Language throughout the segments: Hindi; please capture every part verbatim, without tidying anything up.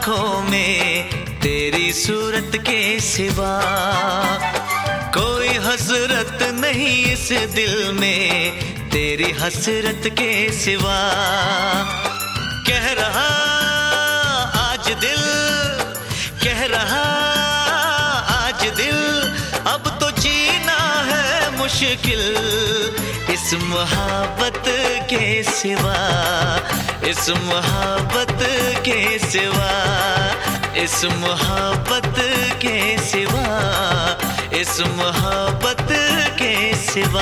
आंखों में तेरी सूरत के सिवा कोई हसरत नहीं इस दिल में तेरी हसरत के सिवा। कह रहा आज दिल, कह रहा आज दिल, अब तो जीना है मुश्किल इस मोहब्बत के सिवा, इस मोहब्बत के सिवा, इस मोहब्बत के सिवा, इस मोहब्बत के सिवा।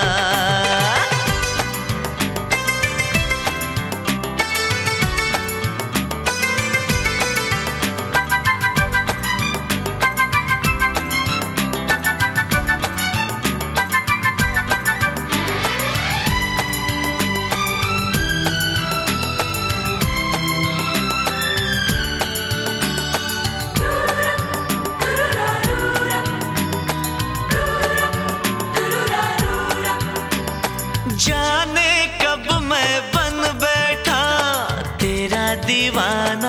जाने कब मैं बन बैठा तेरा दीवाना,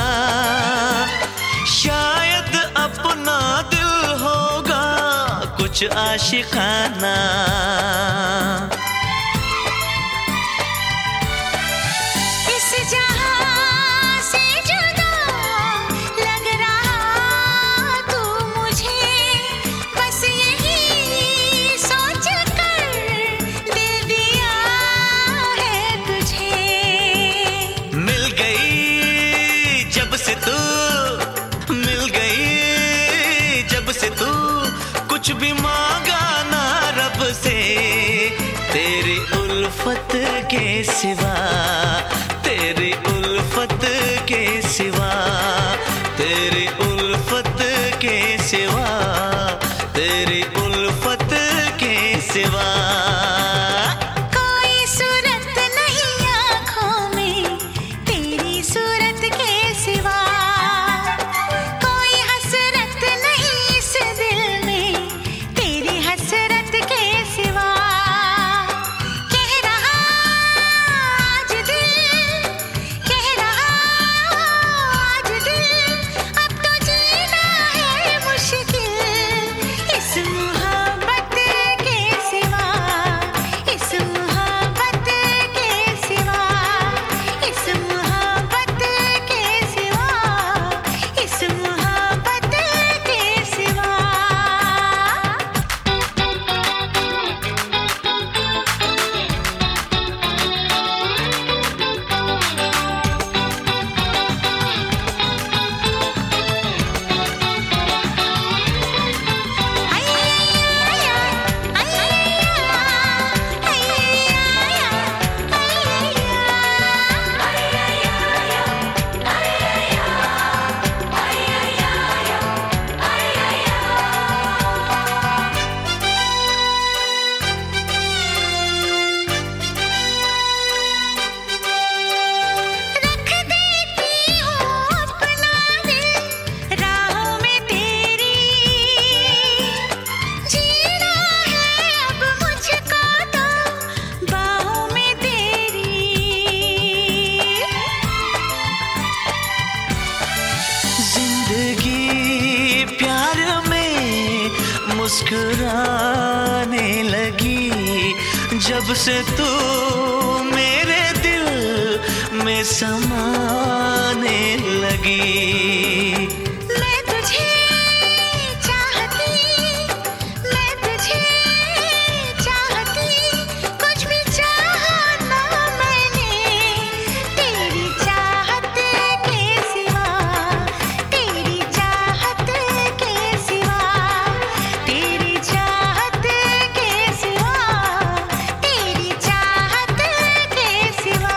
शायद अपना दिल होगा कुछ आशिकाना। इस जहां से जुदा लग रहा तू मुझे, बस यही सोच कर दिल दिया है तुझे। मिल गई जब से तू, मिल गई जब से तू, कुछ भी मांगा ना रब से तेरी उल्फत के सिवा, तेरी उल्फत के सिवा, तेरी उल्फत के सिवा, तेरी उल्फत के सिवा। कोई सूरत नहीं आँखों में तेरी सूरत के सिवा, कोई हसरत नहीं इस दिल में तेरी हसरत के सिवा। कह रहा आज दिल, कह रहा आज दिल, अब तो जीना है मुश्किल इस मोहब्बत के सिवा, इस मोहब्बत के सिवा, इस मोहब्बत के सिवा, इस मोहब्बत के सिवा। रख देती हूँ अपना दिल राहों में तेरी, जीना है अब मुझको तो बाहों में तेरी। जिंदगी प्यार में मुस्कुराने लगी जब से तू मेरे दिल में समाने लगी। मैं तुझे चाहती, मैं तुझे चाहती, कुछ भी चाहा ना मैंने तेरी चाहत के सिवा, तेरी चाहत के सिवा, तेरी चाहत के सिवा, तेरी चाहत के सिवा।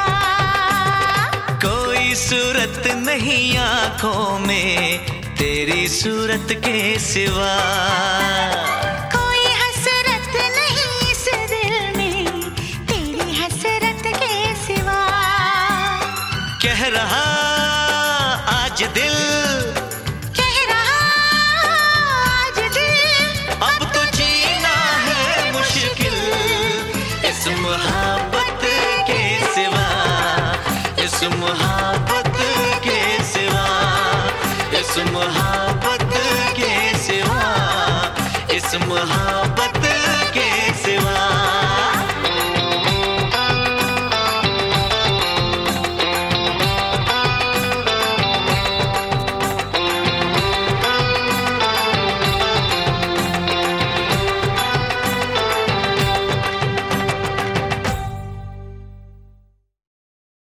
कोई सूरत नहीं आंखों में तेरी सूरत के सिवा, कोई हसरत नहीं इस दिल में तेरी हसरत के सिवा। कह रहा आज दिल, कह रहा आज दिल, अब तो जीना है मुश्किल इस मोहब्बत के सिवा, इस मोहब्बत के सिवा। मौसम